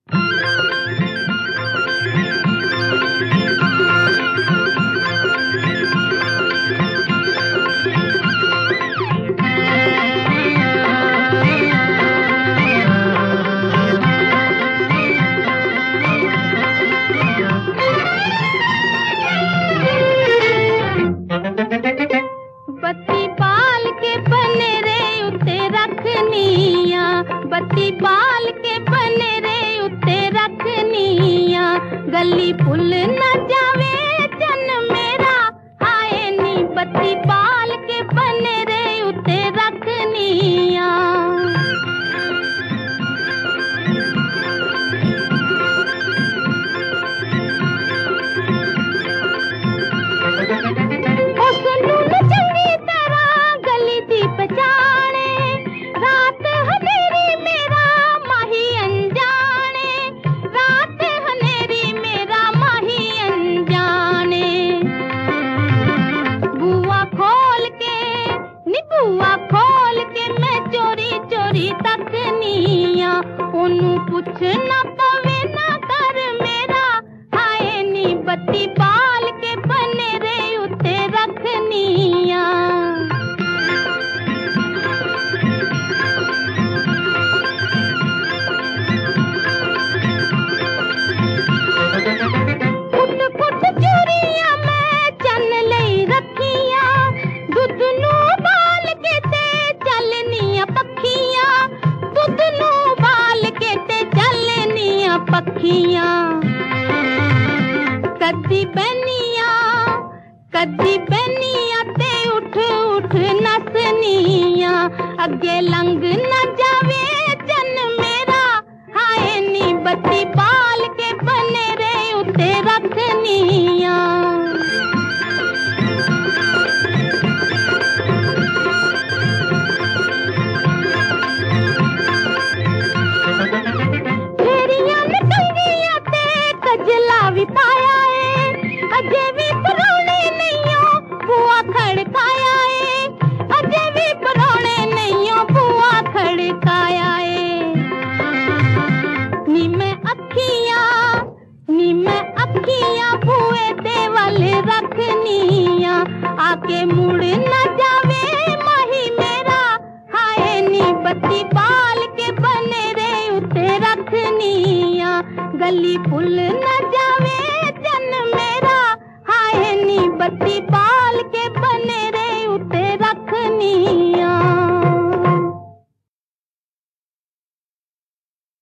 बत्ती बाल के बने रे उत्ते रखनिया, बत्ती बाल के बने रे उत्ते रखनिया, गली पुल न जावे चन मेरा, हाय नी बत्ती बाल के बने रे उत्ते रखनिया। रात हनेरी मेरा माही अनजाने, रात हनेरी मेरा माही अनजाने। बुआ खोल के नी बुआ खोल के मैं चोरी चोरी तकनिया, ओनू कुछ न पवे ना कर मेरा, हाय नी बत्ती बाल के बने रे उत्ते रखनिया। पखियां कदी बनिया ते उठ उठ नसनिया, अगे लंघ न जावे चन मेरा, हाय नी बत्ती बाल के बने रे उत्ते रखनिया। भी पाया है अजे भी परौने नहीं हो बुआ खड़काया है, अजे भी परौने नहीं हो बुआ खड़काया है। नी मैं अखियां बुए दे वाले रखनिया, आके मुड़ न जावे माही मेरा, हाय नी बत्ती बाल के बने रे उत्ते रखनिया, गली पुल न जावे चन मेरा, हाय नी बत्ती बाल